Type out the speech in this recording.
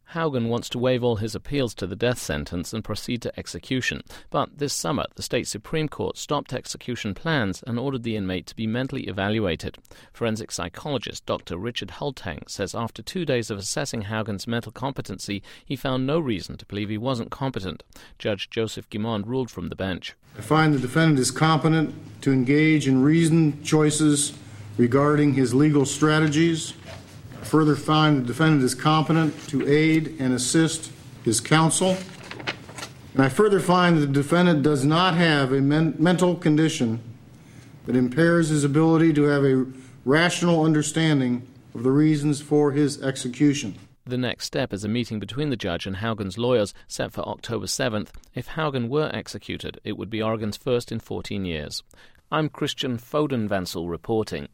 Haugen wants to waive all his appeals to the death sentence and proceed to execution. But this summer, the state Supreme Court stopped execution plans and ordered the inmate to be mentally evaluated. Forensic psychologist Dr. Richard Hultang says after 2 days of assessing Haugen's mental competency, he found no reason to believe he wasn't competent. Judge Joseph Guimond ruled from the bench. I find the defendant is competent to engage in reasoned choices regarding his legal strategies. I further find the defendant is competent to aid and assist his counsel. And I further find that the defendant does not have a mental condition that impairs his ability to have a rational understanding of the reasons for his execution. The next step is a meeting between the judge and Haugen's lawyers set for October 7th. If Haugen were executed, it would be Oregon's first in 14 years. I'm Christian Foden-Vansel reporting.